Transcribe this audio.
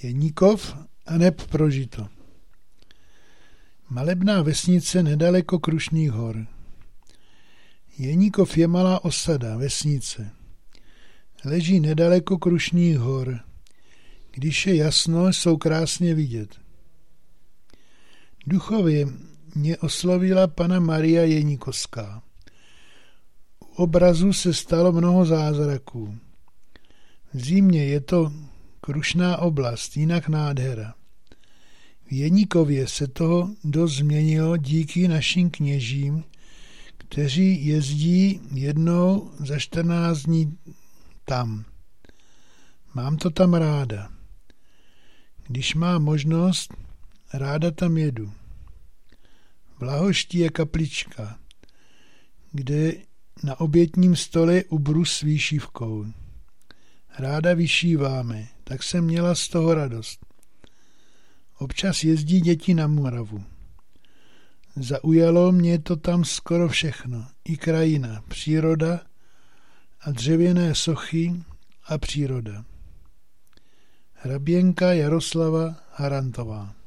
Jeníkov aneb Prožito. Malebná vesnice nedaleko Krušných hor. Jeníkov je malá osada, vesnice. Leží nedaleko Krušných hor. Když je jasno, jsou krásně vidět. Duchově mě oslovila Panna Maria Jeníkovská. U obrazu se stalo mnoho zázraků. V zimě je to Krušná oblast, jinak nádhera. V Jeníkově se toho dost změnilo díky našim kněžím, kteří jezdí jednou za 14 dní tam. Mám to tam ráda. Když mám možnost, ráda tam jedu. V Lahoští je kaplička, kde na obětním stole ubru s výšivkou. Ráda vyšíváme, tak jsem měla z toho radost. Občas jezdí děti na Moravu. Zaujalo mě to tam skoro všechno. I krajina, příroda a dřevěné sochy a příroda. Hraběnka Jaroslava Harantová.